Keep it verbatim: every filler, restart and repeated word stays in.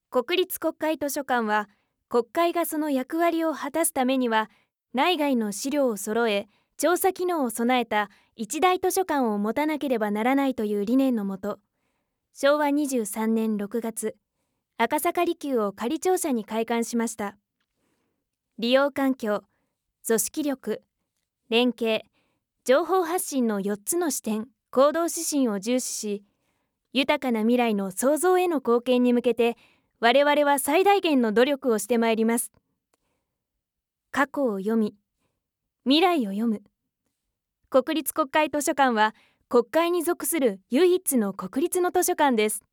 国立国会図書館は、国会がその役割を果たすためには、内外の資料を揃え、調査機能を備えた一大図書館を持たなければならないという理念のもと、しょうわにじゅうさんねんろくがつ、赤坂離宮を仮庁舎に開館しました。利用環境、組織力、連携、情報発信のよっつの視点、行動指針を重視し、豊かな未来の創造への貢献に向けて、我々は最大限の努力をしてまいります。過去を読み、未来を読む。国立国会図書館は、国会に属する唯一の国立の図書館です。